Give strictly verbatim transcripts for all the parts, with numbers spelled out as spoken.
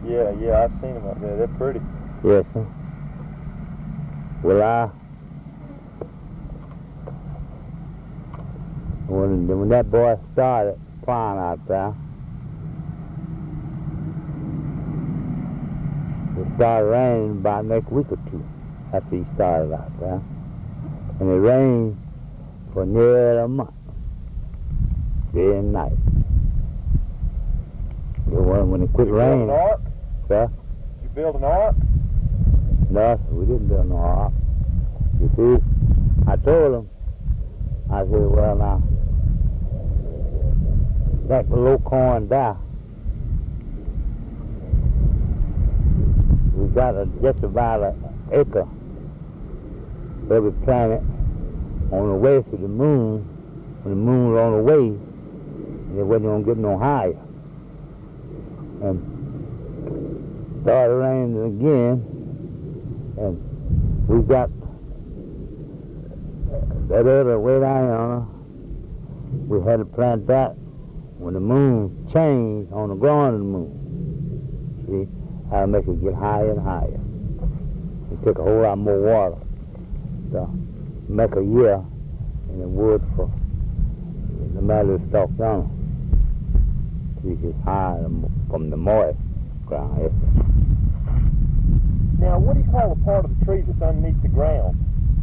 Yeah, yeah, I've seen them up there. They're pretty. Yes, sir. Well, I, when, when that boy started plowing out there, it started raining about next week or two after he started out there. And it rained for nearly a month, day and night. It wasn't when it quit Did you raining. build an ark? Sir? Did you build an ark? No, sir, we didn't build no ark. You see, I told him, I said, well, now, that little corn there, we got a, just about an acre every planet on the way to the moon. When the moon was on the way, it wasn't going to get no higher. And started raining again, and we got that other way down yonder. We had to plant that when the moon changed on the ground of the moon. See, how to make it get higher and higher. It took a whole lot more water to make a year than it would for the matter of stalk yonder. See, it's higher from the moist ground. Yes. Now, what do you call the part of the tree that's underneath the ground?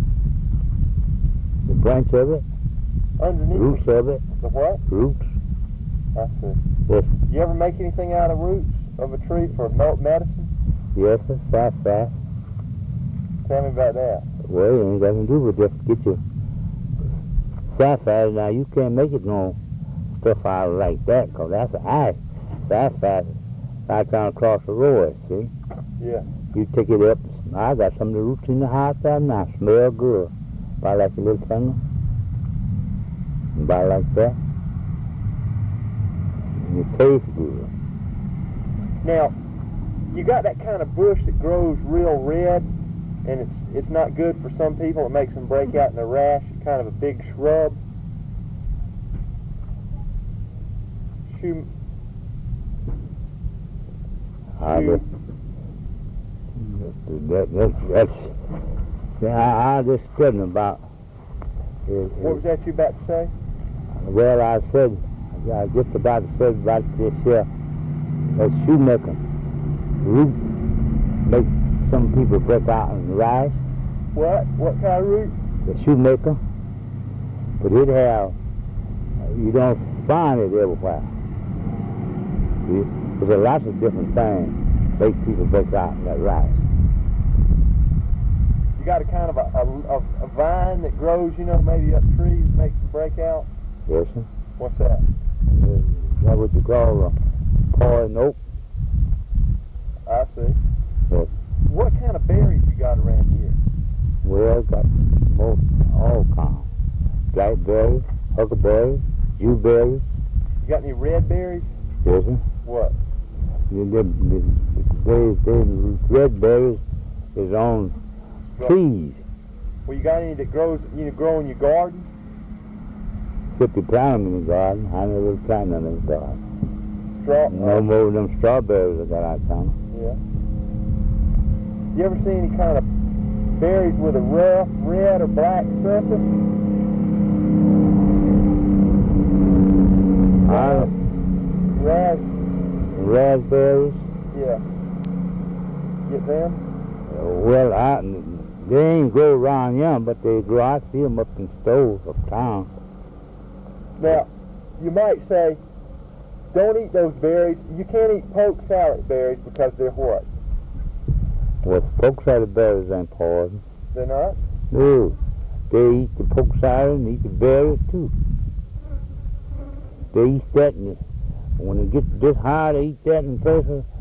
The branch of it, Underneath roots it? of it, The what? roots. I see. Yes, You ever make anything out of roots of a tree for mo- medicine? yes, sir, sassafras. Tell me about that. Well, you ain't got nothing to do with just get your sassafras. Now, you can't make it no stuff out of like that, because that's an ice. Sassafras right down across the road, see? Yeah. You take it up. I got some of the roots in the house there now. Smell good. About like a little candle. About like that. And it tastes good. Now, you got that kind of bush that grows real red, and it's it's not good for some people. It makes them break out in a rash. It's kind of a big shrub. Shoe. I just, that, that, that's, yeah, I, I just studying about it, it, What was that you about to say? well, I said, I was just about to say about this here, that shoemaker root make some people break out in the rice, What? What kind of root? the shoemaker, but it have, you don't find it everywhere. See? There's a lot of different things make people break out in that rice. You got a kind of a, a, a, a vine that grows, you know, maybe up trees, makes them break out. Yes, sir. What's that? Is that what you call a poison oak? I see. Yes. What kind of berries you got around here? Well, got most all kinds. Blackberries, huckleberries, jewberries. You got any red berries? Yes, sir. What? The, the, the, the, the red berries is on trees. Well, you got any that grows, you know, grow in your garden? Except you plant them in the garden. I never plant them in the garden. Straw. No more of them strawberries I got out there. Yeah. You ever see any kind of berries with a rough red or black surface? I Ras. raspberries. Yeah. Get them? Well, I, they ain't grow around here, but they grow. I see them up in stores uptown. Now, you might say, don't eat those berries. You can't eat poke salad berries because they're what? Well, poke salad berries ain't poison. They're not? No, they eat the poke salad and eat the berries too. They eat that, and when they get this high, they eat that in places